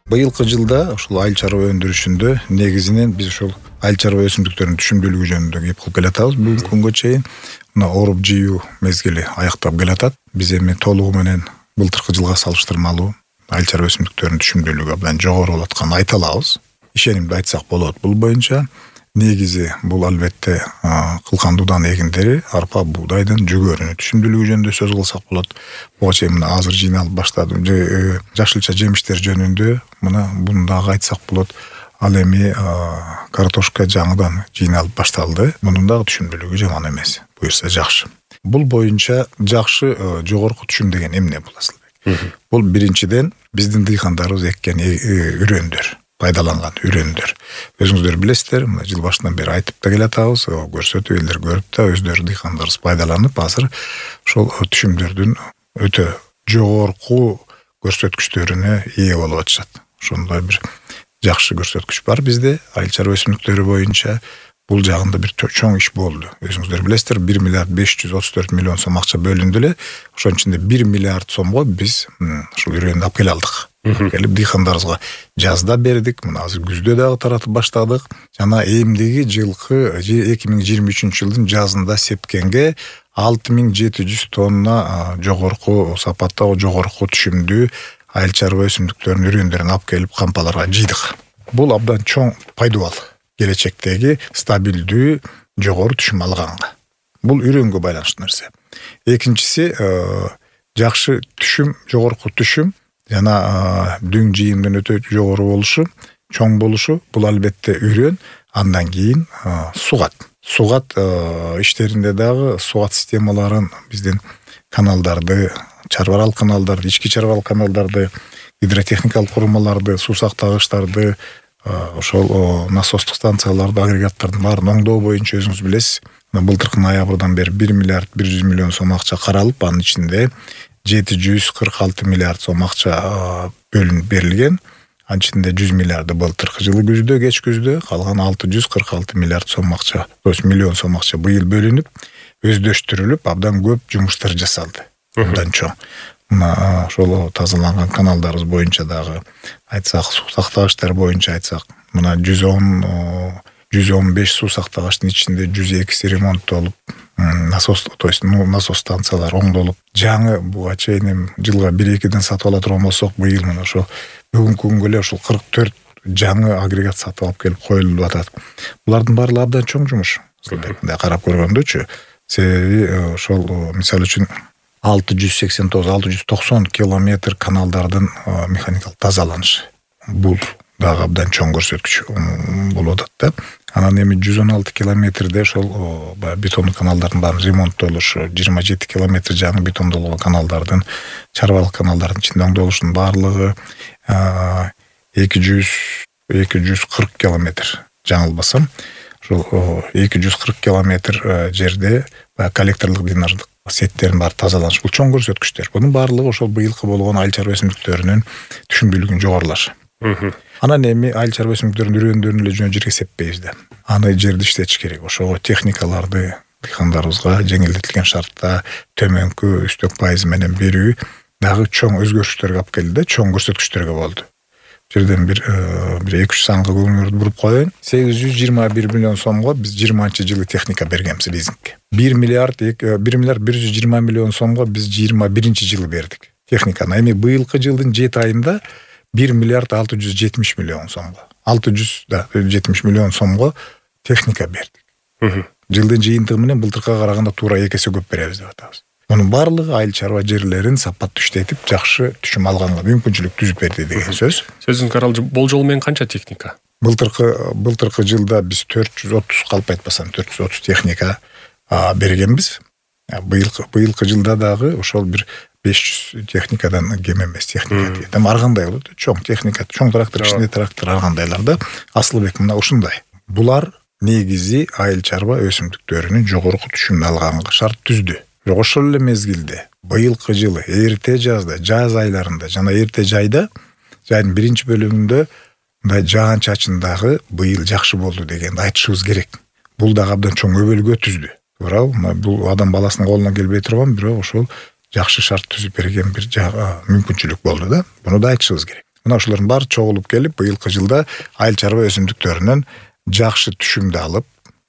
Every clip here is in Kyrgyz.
Быйылкы жылда ушул айыл чарба өндүрүшүндө негизинен биз ушул айыл чарба өсүмдүктөрүнүн түшүмдүүлүгү жөнүндө кеп кылып келатабыз. Бүгүнкү күнгө чейин мына оруп жыйуу мезгили аяктап келатат. Биз эми толугу менен былтыркы жылга салыштырмалуу айыл чарба өсүмдүктөрүнүн түшүмдүүлүгү абдан жогору болуп атканын айта алабыз. Ишенимдүү айтсак болот. Бул боюнча негизи бул албетте кылкан дуудан эгиндери, арпа, буудайдын жүгөрүнүн түшүмдүүлүгү жөнүндө сөз кылсак болот. Буга чейин мына азыр жыйналып баштадым. Жашылча жемиштер жөнүндө мына буну дагы айтсак болот. Ал эми картошка жаңыдан жыйналып башталды. Мунун дагы түшүмдүүлүгү жаман эмес. Буюрса жакшы. Бул боюнча жакшы жогорку түшүм деген эмне бул Асылбек? Бул биринчиден биздин дыйкандарыбыз эккен үрөндөр. Пайдаланган үрөндөр. Өзүңүздөр билесиздер, мына жыл башынан бери айтып да келатабыз, көрсөтүп элдер көрүп да өздөрү дыйкандарыбыз пайдаланып, азыр ошол түшүмдөрдүн өтө жогорку көрсөткүчтөрүнө ээ болуп атышат. Ошондой бир жакшы көрсөткүч бар бизде айыл чарба өсүмдүктөрү боюнча. Бул жагында бир чоң иш болду. Өзүңүздөр билесиздер, 1 миллиард 534 миллион сом акча бөлүндү эле. Ошонун ичинде 1 миллиард сомго биз ушул үрөндү алып келе алдык. Келип дыйкандарыбызга жазда бердик, мына азыр күздө дагы таратып баштадык. Жана эмдиги жылкы 2023 жылдын жазында сепкенге 6700 тонна жогорку сапаттагы жогорку түшүмдүү айыл чарба өсүмдүктөрүнүн үрөндөрүн алып келип кампаларга жыйдык. Бул абдан чоң пайдубал. Келечектеги стабилдүү жогору түшүм алганга. Бул үрөнгө байланыштуу нерсе. Экинчиси жакшы түшүм, жогорку түшүм жана дүң жыйымдын өтө жогору болушу, чоң болушу, бул албетте үрөн. Андан кийин сугат. Сугат иштеринде дагы сугат системаларын биздин каналдарды, чарбаралык каналдарды, ички чарбаралык каналдарды, гидротехникалык курулмаларды, суу сактагычтарды, ошол насостук станцияларды, агрегаттардын баарын оңдоо боюнча өзүңүз билесиз. Былтыркы ноябрдан бери 1 миллиард 100 миллион сом акча каралып, анын ичинде 746 миллиард сом акча бөлүнүп берилген. Анын ичинде 100 миллиарды былтыркы жылы күздө, кеч күздө, калган 646 миллиард сом акча, то есть миллион сом акча быйыл бөлүнүп, өздөштүрүлүп, абдан көп жумуштар жасалды. Абдан чоң. Мына ошол тазаланган каналдарыбыз боюнча дагы айтсак, суу сактагычтар боюнча айтсак, мына 115 суу сактагычтын ичинде 102си ремонттолуп, насос, то есть насос станциялар оңдолуп, жаңы буга чейин жылга 1-2ден сатып ала турган болсок, быйыл мына ошо бүгүнкү күнгө эле ошол 44 жаңы агрегат сатып алып келип коюлуп атат. Булардын баары абдан чоң жумуш. Мындай карап көргөндөчү, себеби ошол мисалы үчүн 689-690 километр каналдардын механикалык тазаланышы. Бул дагы абдан чоң көрсөткүч болуп атат да. Анан эми 116 километрде ошол бетондук каналдардын баарын ремонттолушу, 27 километр жаңы бетондолгон каналдардын, чарбалык каналдардын ичинде оңдолушунун баардыгы 240 километр жаңылбасам, ошол 240 километр жерде коллекторлук дренаждык сеттерин баары тазаланыш. Бул чоң көрсөткүчтөр. Бунун баардыгы ошол быйылкы болгон айыл чарба өсүмдүктөрүнүн түшүмдүүлүгүнүн жогорулашы. Анан эми айыл чарба өсүмдүктөрүнүн үрөндөрүн эле жөн жерге сеппейбиз да. Аны жерди иштетиш керек. Ошого техникаларды дыйкандарыбызга жеңилдетилген шартта төмөнкү үстөк пайыз менен берүү дагы чоң өзгөрүштөргө алып келди да, чоң көрсөткүчтөргө болду. Жерден бир 2-3 санга көңүлүңүздү буруп коеюн. 821 миллион сомго биз 20-жылы техника бергенбиз лизингке. 1 миллиард 120 миллион сомго биз 21-жылы бердик техниканы. Эми быйылкы жылдын 7 айында 1 миллиард 670 миллион сомго. 670 миллион сомго техника бердик. Жылдын жыйынтыгы менен былтыркыга караганда туура 2 эсе көп беребиз деп атабыз. Мунун баардыгы айыл чарба жерлерин сапаттуу иштетип, жакшы түшүм алганга мүмкүнчүлүк түзүп берди деген сөз. Сөзүңүз каралды, болжол менен канча техника? Былтыркы жылда биз 430 калп айтпасам 430 техника бергенбиз. Быйылкы жылда дагы ошол бир 500 техникадан кем эмес техника дейт. Ар кандай болот? Чоң техника, чоң трактор, ичинде трактор ар кандайларда. Асылбек мына ушундай. Булар негизи айыл чарба өсүмдүктөрүнүн жогорку түшүмүн алганга шарт түздү. Бирок ошол эле мезгилде быйылкы жылы эрте жазда, жаз айларында жана эрте жайда, жайдын биринчи бөлүгүндө мындай жаан-чачындагы быйыл жакшы болду дегенди айтышыбыз керек. Бул дагы абдан чоң өбөлгө түздү. Туурабы? Бул адам баласынын колуна келбей турган, бирок ошол жакшы шарт түзүп берген бир мүмкүнчүлүк болду да. Буну да айтышыбыз керек. Мына ошолордун баары чогулуп келип, быйылкы жылда айыл чарба өсүмдүктөрүнөн жакшы түшүмдү алып,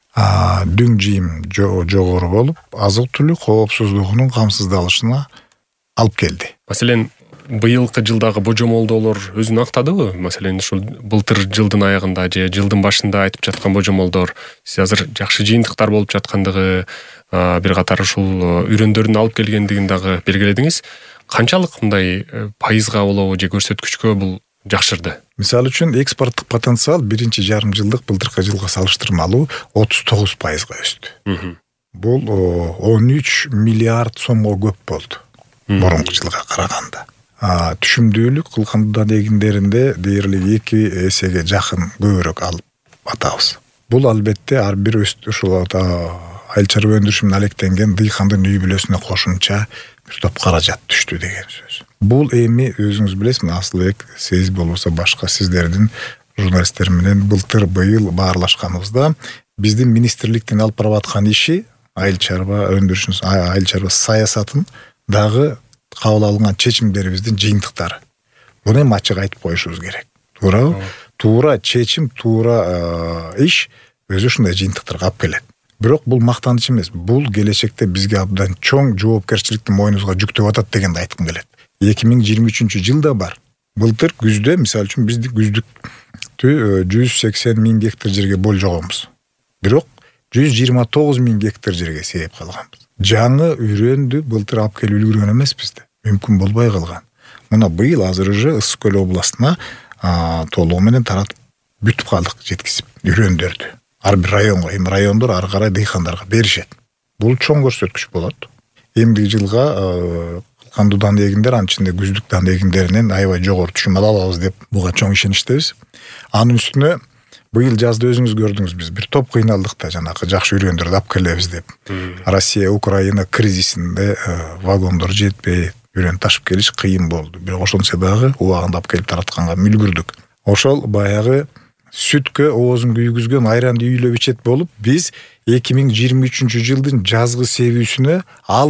дүң жыйым жогору болуп, азык түлүк коопсуздугунун камсыздалышына алып келди. Маселен, быйылкы жылдагы божомолдоолор өзүн актадыбы? Маселен, ушул былтыр жылдын аягында же жылдын башында айтып жаткан божомолдор, сиз азыр жакшы жыйынтыктар болуп жаткандыгы, бир катар ушул үйрөндөрдүн алып келгендигин дагы белгиледиңиз. Канчалык мындай пайызга болобу же көрсөткүчкө бул жакшырды? Мисалы үчүн экспорттук потенциал биринчи жарым жылдык былтыркы жылга салыштырмалуу 39%га өстү. Бул 13 миллиард сомго көп болду мурунку жылга караганда. Түшүмдүүлүк кылкандыдан эгиндеринде дээрлик 2 эсеге жакын көбүрөөк алып атабыз. Бул албетте ар бир ушул айыл чарба өндүрүшүнөн алектенген дыйкандын үй бүлөсүнө кошумча бир топ каражат түштү деген сөз. Бул эми өзүңүз билесиз, Асылбек, сиз болбосо башка сиздердин журналисттер менен быйыл баарлашканыбызда биздин министрликтин алып барып аткан иши айыл чарба өндүрүшүн, айыл чарба саясатын дагы кабыл алынган чечимдерибиздин жыйынтыктары. Буну эми ачык айтып коюшубуз керек. Туурабы? Туура чечим, туура иш өзү ушундай жыйынтыктарга алып келет. Бирок бул мактаныч эмес. Бул келечекте бизге абдан чоң жоопкерчиликти мойнубузга жүктөп атат дегенди айткым келет. 2023-жылда бар. Былтыр күздө, мисалы үчүн, биздик күздүктү 180 000 гектар жерге болжогонбуз. Бирок 129 000 гектар жерге сейип калганбыз. Жаңы үйрөндү былтыр алып келип үлгүргөн эмеспиз да. Мүмкүн болбой калган. Мына быйыл азыр уже Ысык көл областына толугу менен таратып бүтүп калдык, жеткизип үйрөндөрдү. Ар бир районго, эми райондор ары карай дыйкандарга беришет. Бул чоң көрсөткүч болот. Эмдиги жылга кылкандуу эгиндер, анын ичинде күздүк эгиндеринен аябай жогору түшүм ала алабыз деп буга чоң ишеничтебиз. Анын үстүнө быйыл жазда өзүңүз көрдүңүз, биз бир топ кыйналдык да, жанагы жакшы үйрөндөрдү алып келебиз деп. Россия, Украина кризисинде вагондор жетпей, үйрөн ташып келиш кыйын болду. Бирок ошончо дагы убагында алып келип таратканга мүлгүрдүк. Ошол баягы сүткө оозун күйгүзгөн айранды үйлөп ичет болуп, биз 2023-жылдын жазгы себүүсүнө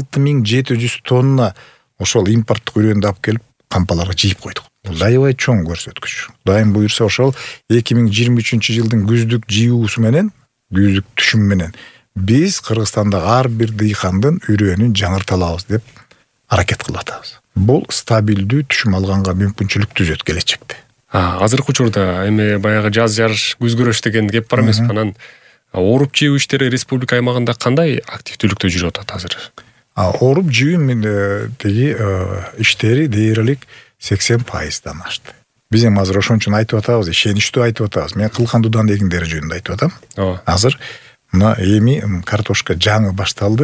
6700 тонна ошол импорттук үйрөндү алып келип кампаларга жыйып койдук. Бул аябай чоң көрсөткүч. Дайым буюрса ошол 2023-жылдын күздүк жыюусу менен, күздүк түшүм менен биз Кыргызстанда ар бир дыйкандын үйрөнүн жаңырталабыз деп аракет кылып атабыз. Бул стабилдүү түшүм алганга мүмкүнчүлүк түзөт келечекте. Азыркы учурда эми баягы жаз жаш күз күрөш деген кеп бар эмеспи? Анан ооруп жыюу иштери республика аймагында кандай активдүүлүктө жүрүп атат азыр? Ооруп жыюу тиги иштери дээрлик 80%дан ашты. Биз эми азыр ошон үчүн айтып атабыз, ишеничтүү айтып атабыз. Мен кылкандуу эгиндери жөнүндө айтып атам. Азыр мына эми картошка жаңы башталды.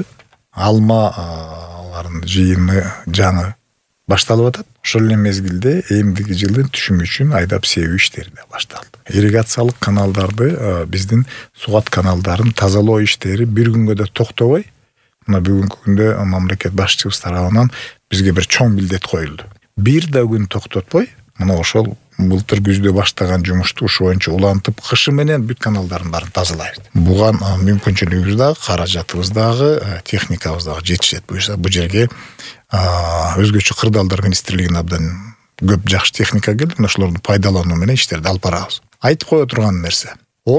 Алмалардын жыйыны жаңы башталып атат. Ошол эле мезгилде эмдиги жылдын түшүмү үчүн айдап себүү иштери да башталды. Ирригациялык каналдарды, биздин сугат каналдарын тазалоо иштери бир күнгө да токтобой, мына бүгүнкү күндө мамлекет башчыбыз тарабынан бизге бир чоң милдет коюлду. Бир да күн токтотпой, мына ошол былтыр күздө баштаган жумушту ушул боюнча улантып, кышы менен бүт каналдардын баарын тазалайбыз. Буга мүмкүнчүлүгүбүз дагы, каражатыбыз дагы, техникабыз дагы жетишет. Буюрса бул жерге өзгөчө кырдаалдар министрлигинин абдан көп жакшы техника келди. Ошолорду пайдалануу менен иштерди алып барабыз. Айтып кое турган нерсе,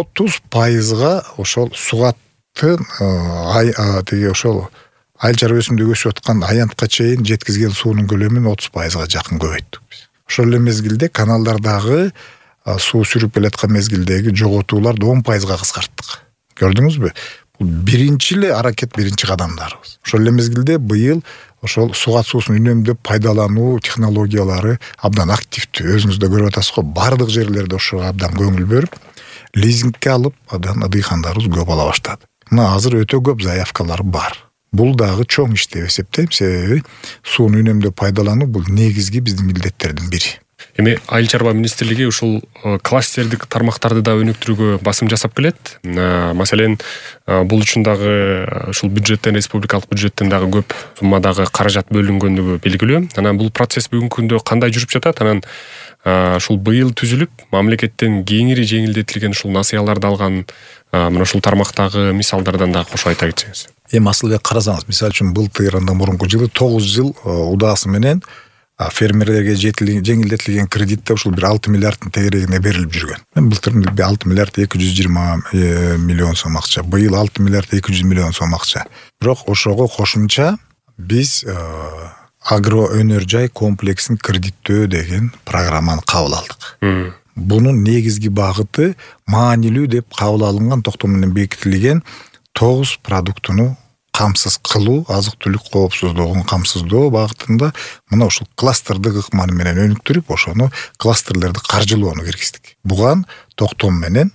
30%га ошол сугаттын тиги ошол айыл чарба өсүмдүгү өсүп аткан аянтка чейин жеткизген суунун көлөмүн 30%га жакын көбөйттүк биз. Ошол эле мезгилде каналдардагы суу сүрүп келаткан мезгилдеги жоготууларды 10%га кыскарттык. Көрдүңүзбү? Бул биринчи эле аракет, биринчи кадамдарыбыз. Ошол эле мезгилде быйыл ошол сугат суусун үнөмдөп пайдалануу технологиялары абдан активдүү. Өзүңүз да көрүп атасыз го, бардык жерлерде ошого абдан көңүл бөлүп, лизингке алып, абдан дыйкандарыбыз көп ала баштады. Мына азыр өтө көп заявкалар бар. Бул дагы чоң иш деп эсептейм, себеби сууну үнөмдөп пайдалануу бул негизги биздин милдеттердин бири. Эми айыл чарба министрлиги ушул кластердик тармактарды да өнүктүрүүгө басым жасап келет. Маселен, бул үчүн дагы ушул бюджеттен, республикалык бюджеттен дагы көп суммадагы каражат бөлүнгөндүгү белгилүү. Анан бул процесс бүгүнкү күндө кандай жүрүп жатат? Анан ушул быйыл түзүлүп, мамлекеттен кеңири жеңилдетилген ушул насыяларды алган мына ушул тармактагы мисалдардан дагы кошо айта кетсеңиз. Эми Асылбек карасаңыз, мисалы үчүн былтыр андан мурунку жылы 9 жыл удаасы менен фермерлерге жеңилдетилген кредитте ушул 1 миллиарддын тегерегине берилип жүргөн. Былтыр 6 миллиард 220 миллион сом акча, быйыл 6 миллиард 200 миллион сом акча. Бирок ошого кошумча биз агро өнөр жай комплексин кредиттөө деген программаны кабыл алдык. Бунун негизги багыты маанилүү деп кабыл алынган токтом менен бекитилген 9 продуктуну камсыз кылуу, азык-түлүк коопсуздугун камсыздоо багытында мына ушул кластердик ыкманы менен өнүктүрүп, ошону кластерлерди каржылоону киргиздик. Буган токтом менен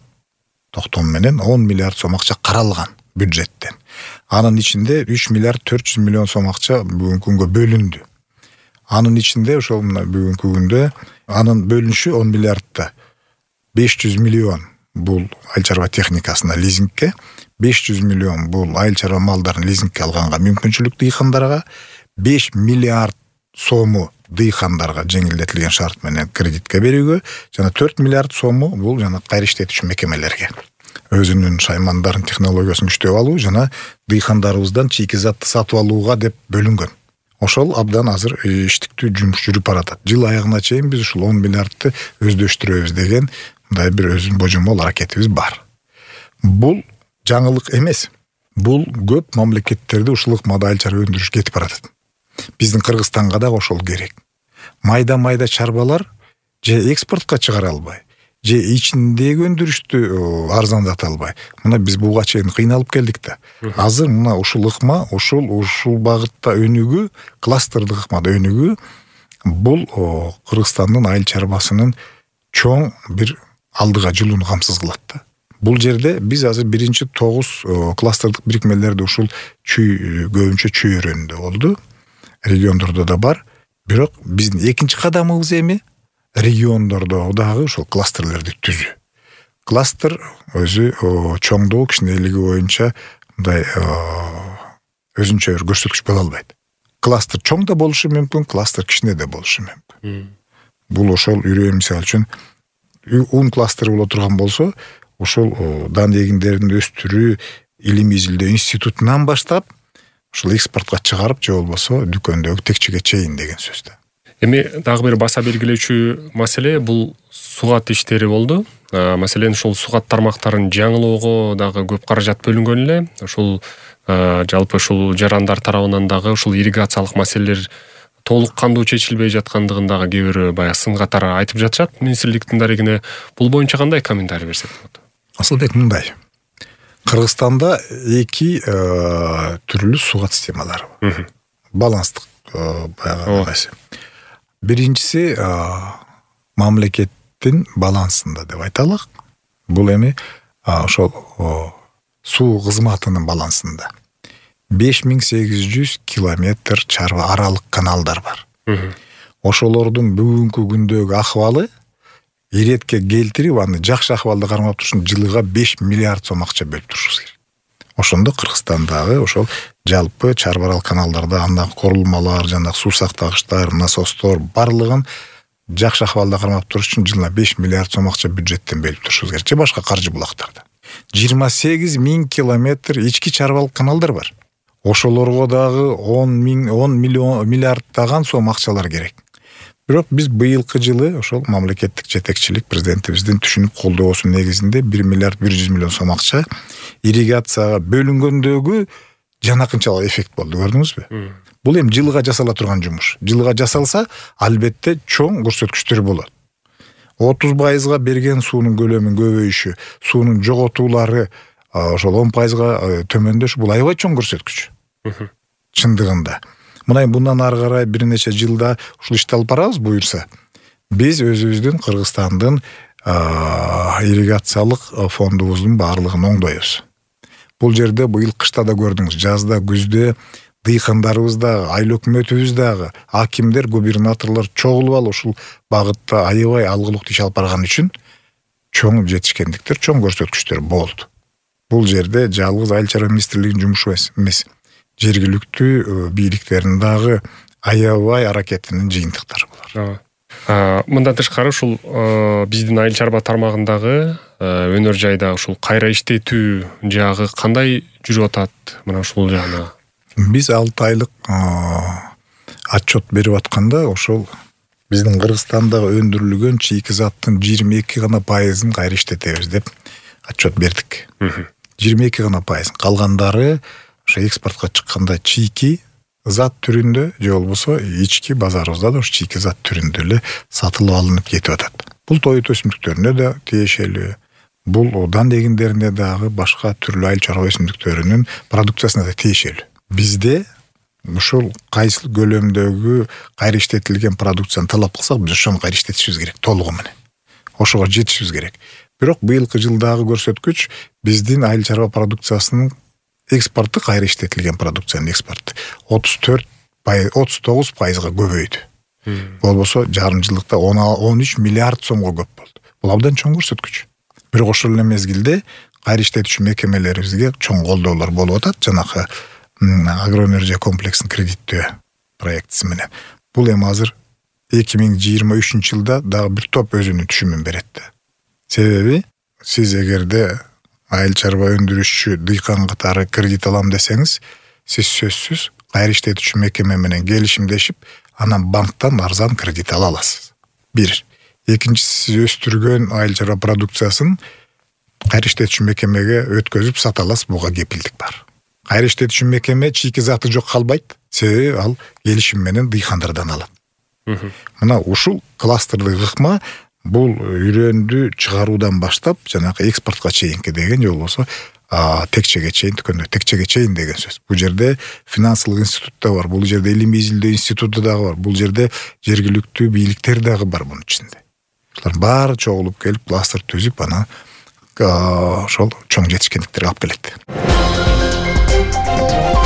10 миллиард сом акча каралган бюджеттен. Анын ичинде 3 миллиард 400 миллион сом акча бүгүнкү күнгө бөлүндү. Анын ичинде ошол мына бүгүнкү күндө анын бөлүнүшү 10 миллиардта 500 миллион бул айыл чарба техникасына лизингке, 500 миллион бул айыл чарба малдарын лизингке алганга мүмкүнчүлүк дыйкандарга, 5 миллиард сому дыйкандарга жеңилдетилген шарт менен кредитке берүүгө, жана 4 миллиард сому бул жана кайра иштетүүчү мекемелерге өзүнүн шаймандарын технологиясын күчтөп алуу жана дыйкандарыбыздан чийки затты сатып алууга деп бөлүнгөн. Ошол абдан азыр иштиктүү жумуш жүрүп баратат. Жыл аягына чейин биз ушул 10 миллиардты өздөштүрөбүз деген мындай бир өзүнүн божомол аракетибиз бар. Бул жаңылык эмес. Бул көп мамлекеттерде ушул ыкмада айыл чарба өндүрүш кетип баратат. Биздин Кыргызстанга да ошол керек. Майда чарбалар же экспортко чыгара албай, же ичиндеги өндүрүштү арзандата албай. Мына биз буга чейин кыйналып келдик да. Азыр мына ушул ыкма, ушул багытта өнүгүү, кластердик ыкмада өнүгүү бул Кыргызстандын айыл чарбасынын чоң бир алдыга жылууну камсыз кылат да. Бул жерде биз азыр биринчи 9 кластердик бирикмелерди ушул көбүнчө чүй өрөөнүндө болду. Региондордо да бар. Бирок биздин экинчи кадамыбыз эми региондордо дагы ушул кластерлерди түзүү. Кластер өзү чоңдоо кичинелиги боюнча мындай өзүнчө бир көрсөткүч боло албайт. Кластер чоң да болушу мүмкүн, кластер кичине да болушу мүмкүн. Бул ошол үрөөн мисалы үчүн ун кластери боло турган болсо, ошол дан эгиндерин өстүрүү илим изилдөө институтунан баштап ушул экспортко чыгарып, же болбосо дүкөндөгү текчеге чейин деген сөз да. Эми дагы бир баса белгилөөчү маселе бул сугат иштери болду. Маселен ушул сугат тармактарын жаңылоого дагы көп каражат бөлүнгөн эле. Ушул жалпы ушул жарандар тарабынан дагы ушул ирригациялык маселелер толук кандуу чечилбей жаткандыгын дагы кээ бирөө баягы сын катары айтып жатышат министрликтин дарегине. Бул боюнча кандай комментарий берсек болот? Асылбек, мындай. Кыргызстанда эки түрлүү сугат системалары бар. Баланстык баягы. Биринчиси мамлекеттин балансында деп айталык. Бул эми ошол суу кызматынын балансында. 5800 километр чарба аралык каналдар бар. Ошолордун бүгүнкү күндөгү акыбалы иретке келтирип, аны жакшы акыбалда кармап туруш үчүн жылыга 5 миллиард сом акча бөлүп турушубуз керек. Ошондо Кыргызстандагы ошол жалпы чарба арал каналдарда андагы корулмалар, жана суу сактагычтар, насостор барлыгын жакшы акыбалда кармап туруш үчүн жылына 5 миллиард сом акча бюджеттен бөлүп турушубуз керек. Же башка каржы булактарда. 28 миң километр ички чарбалык каналдар бар. Ошолорго дагы 10 миллиарддаган сом акчалар керек. Бирок биз быйылкы жылы ошол мамлекеттик жетекчилик президентибиздин түшүнүп колдоосунун негизинде 1 миллиард 100 миллион сом акча ирригацияга бөлүнгөндөгү жанакынчалык эффект болду, көрдүңүзбү? Бул эми жылга жасала турган жумуш. Жылга жасалса, албетте чоң көрсөткүчтөр болот. 30%га берген суунун көлөмүнүн көбөйүшү, суунун жоготуулары ошол 10%га төмөндөшү бул аябай чоң көрсөткүч. Чындыгында. Мына bundan ары карай бир нече жылда ушул ишти алып барабыз буюрса, биз өзүбүздүн Кыргызстандын ирригациялык фондубуздун баардыгын оңдойбуз. Бул жерде быйыл кышта да көрдүңүз, жазда, күздө дыйкандарыбыз да, айыл өкмөтүбүз дагы, акимдер, губернаторлор чогулуп алып ушул багытта аябай алгылыктуу иш алып барган үчүн чоң жетишкендиктер, чоң көрсөткүчтөр болду. Бул жерде жалгыз айыл чарба министрлигинин жумушу эмес. Жергиликтүү бийликтердин дагы аябай аракетинин жыйынтыктары булар. Мындан тышкары ушул биздин айыл чарба тармагындагы өнөр жайда ушул кайра иштетүү жагы кандай жүрүп атат? Мына ушул жагына. Биз 6 айлык отчет берип атканда ошол биздин Кыргызстандагы өндүрүлгөн чийки заттын 22% кайра иштетебиз деп отчет бердик. 22%. Калгандары ошо экспортко чыкканда чийки зат түрүндө же болбосо ички базарыбызда да ошо чийки зат түрүндө эле сатылып алынып кетип атат. Бул тоют өсүмдүктөрүнө да тиешелүү. Бул дан эгиндерине дагы башка түрлүү айыл чарба өсүмдүктөрүнүн продукциясына да тиешелүү. Бизде ушул кайсы көлөмдөгү кайра иштетилген продукцияны талап кылсак, биз ошону кайра иштетишибиз керек толугу менен. Ошого жетишибиз керек. Бирок быйылкы жылдагы көрсөткүч биздин айыл чарба продукциясынын экспорту, кайра иштетилген продукциянын экспорту 39%га көбөйдү. Болбосо жарым жылдыкта 13 миллиард сомго көп болду. Бул абдан чоң көрсөткүч. Бирок ошол эле мезгилде кайра иштетүүчү мекемелерибизге чоң колдоолор болуп атат. Жанагы агроэнергия комплексин кредиттөө проектиси менен. Бул эми азыр 2023 жылда дагы бир топ өзүнүн түшүмүн берет. Себеби сиз эгерде айыл чарба өндүрүшчү дыйкан катары кредит алам десеңиз, сиз сөзсүз кайра иштетүүчү мекеме менен келишимдешип, анан банктан арзан кредит ала аласыз. Бир. Экинчиси, сиз өстүргөн айыл чарба продукциясын кайра иштетүүчү мекемеге өткөзүп сата аласыз, буга кепилдик бар. Кайра иштетүүчү мекеме чийки заты жок калбайт, себеби ал келишим менен дыйкандардан алат. Мына ушул кластердык ыкма бул үйрөндү чыгаруудан баштап жанагы экспортко чейинки деген же болбосо текчеге чейин, түкөндө текчеге чейин деген сөз. Бул жерде финансылык институт да бар, бул жерде илимий изилдөө институту дагы бар, бул жерде жергиликтүү бийликтер дагы бар бунун ичинде. Булар баары чогулуп келип кластер түзүп, анан ошол чоң жетишкендиктерге алып келет.